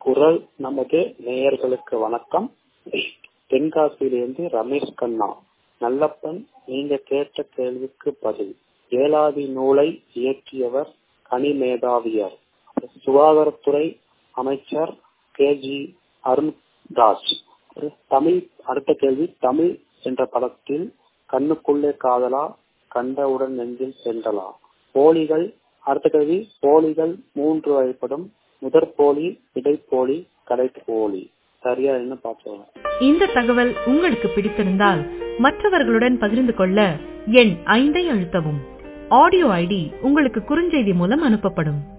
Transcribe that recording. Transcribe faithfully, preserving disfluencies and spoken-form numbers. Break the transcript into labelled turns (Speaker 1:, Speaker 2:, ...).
Speaker 1: குரல் நமது நேயர்களுக்கு வணக்கம். தென்காசியிலிருந்து ரமேஷ் கண்ணா. நல்லப்பன், நீங்க கேட்ட கேள்விக்கு பதில். ஏலாதி நூலை இயற்றியவர் கனிமேதாவியர். சுகாதாரத்துறை அமைச்சர் கே ஜி அருண்தாஸ். தமிழ் அடுத்த கேள்வி. தமிழ் என்ற படத்தில் கண்ணுக்குள்ளே காதலா, கண்டவுடன் நெஞ்சில் சென்றலா. போலிகள் அடுத்த கேள்வி. போலிகள் மூன்று வகைப்படும். முதற் போலி, இடைப்போலி, கடைப்போலி. சரியா என்ன பார்க்கலாம்.
Speaker 2: இந்த தகவல் உங்களுக்கு பிடித்திருந்தால் மற்றவர்களுடன் பகிர்ந்து கொள்ள எண் ஐந்தை அழுத்தவும். ஆடியோ ஐடி உங்களுக்கு குறுஞ்செய்தி மூலம் அனுப்பப்படும்.